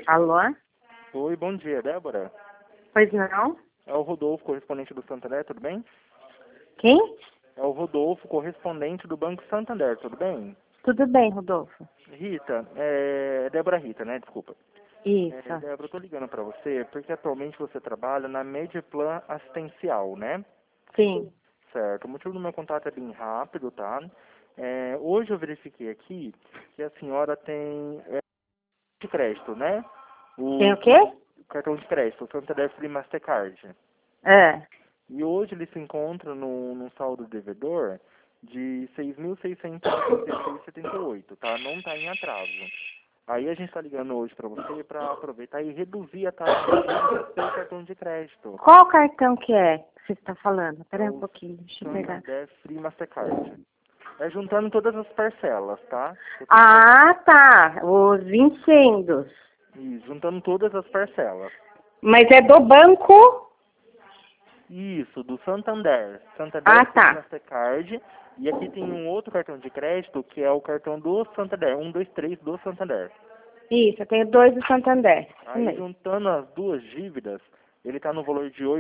Alô? Oi, bom dia, Débora. Pois não? É o Rodolfo, correspondente do Santander, tudo bem? Quem? É o Rodolfo, correspondente do Banco Santander, tudo bem? Tudo bem, Rodolfo. Rita, Débora Rita, né? Desculpa. Isso. Débora, eu tô ligando pra você porque atualmente você trabalha na Mediplan Assistencial, né? Sim. Certo. O motivo do meu contato é bem rápido, tá? Hoje eu verifiquei aqui que a senhora tem de crédito, né? Tem O o quê? cartão de crédito, o Santander Free Mastercard. É. E hoje ele se encontra num saldo devedor de 6.686,78, tá? Não está em atraso. Aí a gente está ligando hoje para você para aproveitar e reduzir a taxa de juros do seu cartão de crédito. Qual cartão que é que você está falando? É Pera aí um o pouquinho, deixa eu pegar. Santander Free Mastercard. É juntando todas as parcelas, tá? Ah, tá. Os vincendos. E juntando todas as parcelas. Mas é do banco? Isso, do Santander. Ah, Santander Free tá. Mastercard. E aqui tem um outro cartão de crédito, que é o cartão do Santander, 123 do Santander. Isso, eu tenho dois do Santander. Isso Aí, mesmo. juntando as duas dívidas, ele está no valor de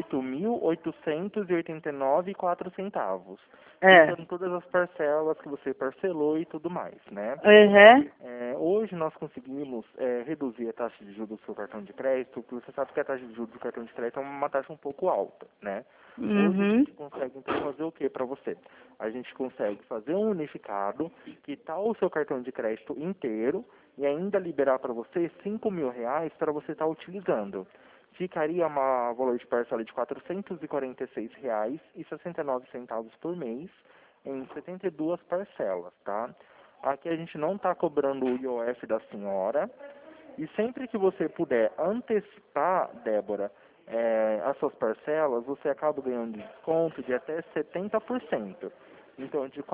8.889,04. É. Juntando todas as parcelas que você parcelou e tudo mais, né? Uhum. Hoje nós conseguimos reduzir a taxa de juros do seu cartão de crédito, porque você sabe que a taxa de juros do cartão de crédito é uma taxa um pouco alta, né? Hoje a Uhum. gente consegue então fazer o que para você? A gente consegue fazer um unificado, quitar o seu cartão de crédito inteiro e ainda liberar para você R$ 5.000 para você estar utilizando. Ficaria um valor de parcela de R$ 446,69 por mês em 72 parcelas, tá? Aqui a gente não está cobrando o IOF da senhora. E sempre que você puder antecipar, Débora, as suas parcelas, você acaba ganhando desconto de até 70%. Então, de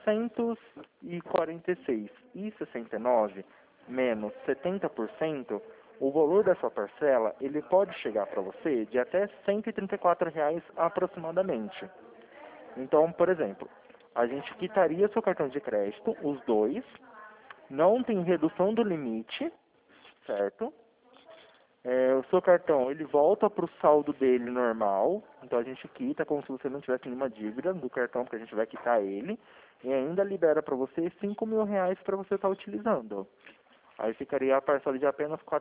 446,69 menos 70%, o valor da sua parcela, ele pode chegar para você de até R$ 134 aproximadamente. Então, por exemplo, a gente quitaria seu cartão de crédito, os dois, não tem redução do limite, certo? O seu cartão, ele volta para o saldo dele normal, então a gente quita como se você não tivesse nenhuma dívida do cartão, porque a gente vai quitar ele, e ainda libera para você R$ 5.000 para você estar utilizando. Aí ficaria a parcela de apenas R$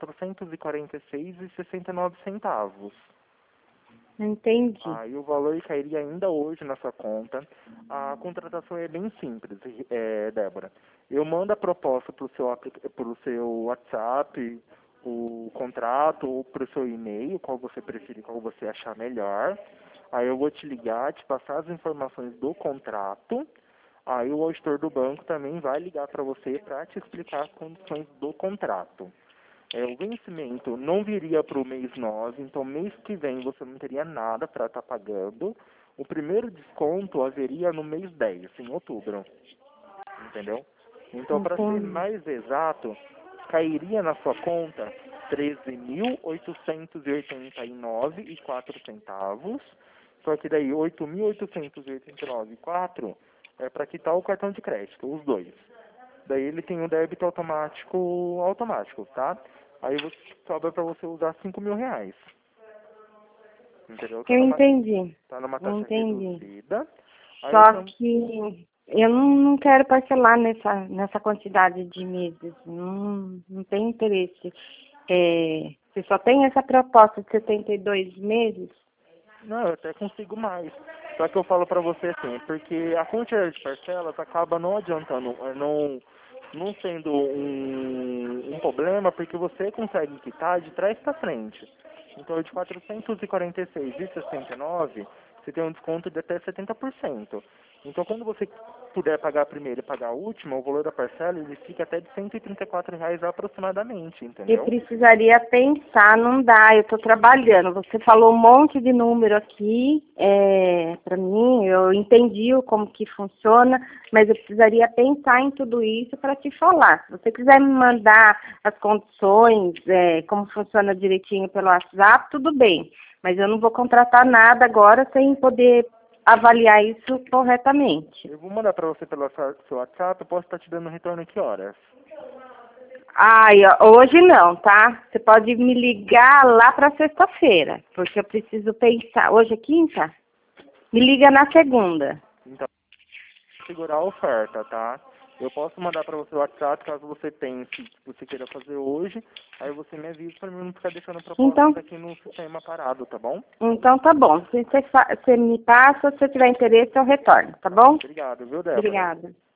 446,69. Entendi. Aí o valor cairia ainda hoje na sua conta. A contratação é bem simples, Débora. Eu mando a proposta para o seu WhatsApp, o contrato, ou para o seu e-mail, qual você preferir, qual você achar melhor. Aí eu vou te ligar, te passar as informações do contrato. Aí o auditor do banco também vai ligar para você para te explicar as condições do contrato. O vencimento não viria para o mês 9, então mês que vem você não teria nada para estar pagando. O primeiro desconto haveria no mês 10, em outubro. Entendeu? Então, para ser Entendi. mais exato, cairia na sua conta R$ 13.889,04. Só que daí R$ 8.889,04 é para quitar o cartão de crédito, os dois. Daí ele tem um débito automático, tá? Aí você sobra para você usar R$ 5.000. Entendeu? Eu entendi. Tá numa Eu taxa entendi. reduzida. Aí Só que eu não quero parcelar nessa quantidade de meses. Não tenho interesse. Você só tem essa proposta de 72 meses? não, eu até consigo mais. Só que eu falo pra você assim, porque a quantidade de parcelas acaba não adiantando, não sendo um problema, porque você consegue quitar de trás para frente. Então, de 446,69, você tem um desconto de até 70%. Então, quando você puder pagar a primeira e pagar a última, o valor da parcela ele fica até de R$ 134 aproximadamente, Eu entendeu? precisaria pensar, não dá, eu estou trabalhando. Você falou um monte de número aqui, para mim, eu entendi como que funciona, mas eu precisaria pensar em tudo isso para te falar. Se você quiser me mandar as condições, como funciona direitinho pelo WhatsApp, tudo bem. Mas eu não vou contratar nada agora sem poder avaliar isso corretamente. Eu vou mandar para você pelo seu WhatsApp, eu posso estar te dando um retorno em que horas? Ai, ó, hoje não, tá? Você pode me ligar lá para sexta-feira, porque eu preciso pensar. Hoje é quinta? Me liga na segunda. Então, segurar a oferta, tá? Eu posso mandar para você o WhatsApp caso você pense que você queira fazer hoje. Aí você me avisa para mim não ficar deixando propostas Então, aqui no sistema parado, tá bom? então tá bom. Se você me passa, se você tiver interesse, eu retorno, tá bom? Obrigado, viu, Débora? Obrigada.